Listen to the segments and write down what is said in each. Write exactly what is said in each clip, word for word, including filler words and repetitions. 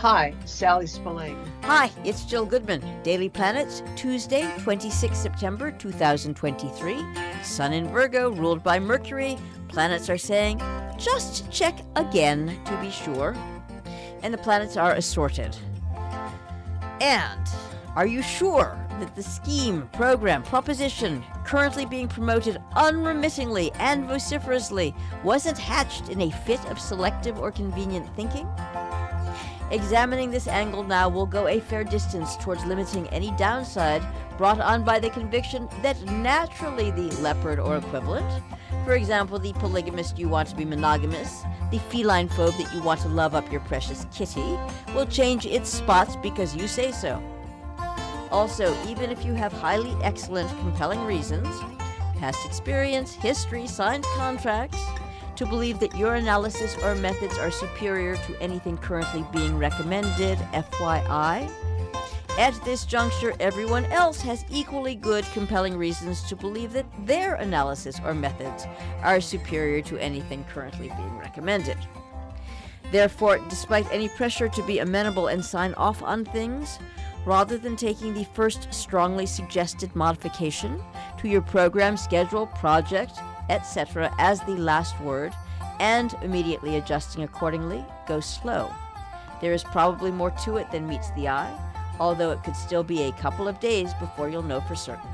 Hi, Sally Spillane. Hi, it's Jill Goodman. Daily Planets, Tuesday, twenty-sixth September two thousand twenty-three. Sun in Virgo, ruled by Mercury. Planets are saying, just check again to be sure. And the planets are assorted. And are you sure that the scheme, program, proposition currently being promoted unremittingly and vociferously wasn't hatched in a fit of selective or convenient thinking? Examining this angle now will go a fair distance towards limiting any downside brought on by the conviction that naturally the leopard or equivalent, for example, the polygamist you want to be monogamous, the feline phobe that you want to love up your precious kitty, will change its spots because you say so. Also, even if you have highly excellent, compelling reasons, past experience, history, signed contracts, to believe that your analysis or methods are superior to anything currently being recommended, F Y I, at this juncture, everyone else has equally good, compelling reasons to believe that their analysis or methods are superior to anything currently being recommended. Therefore, despite any pressure to be amenable and sign off on things, rather than taking the first strongly suggested modification to your program, schedule, project, et cetera as the last word, and immediately adjusting accordingly, go slow. There is probably more to it than meets the eye, although it could still be a couple of days before you'll know for certain.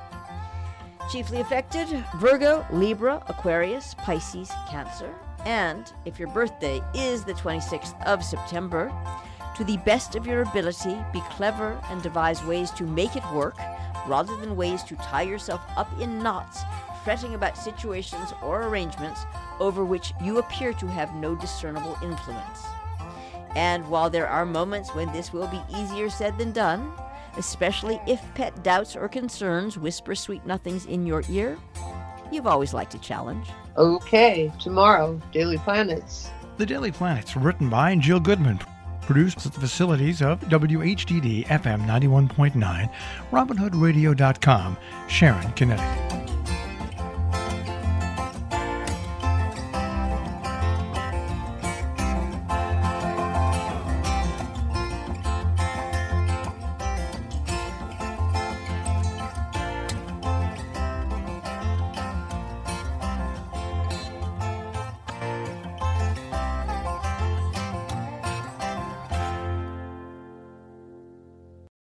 Chiefly affected, Virgo, Libra, Aquarius, Pisces, Cancer, and if your birthday is the twenty-sixth of September, to the best of your ability, be clever and devise ways to make it work, rather than ways to tie yourself up in knots, fretting about situations or arrangements over which you appear to have no discernible influence. And while there are moments when this will be easier said than done, especially if pet doubts or concerns whisper sweet nothings in your ear, you've always liked a challenge. Okay, tomorrow, Daily Planets. The Daily Planets, written by Jill Goodman, produced at the facilities of W H D D F M ninety-one point nine, Robin Hood Radio dot com, Sharon, Connecticut.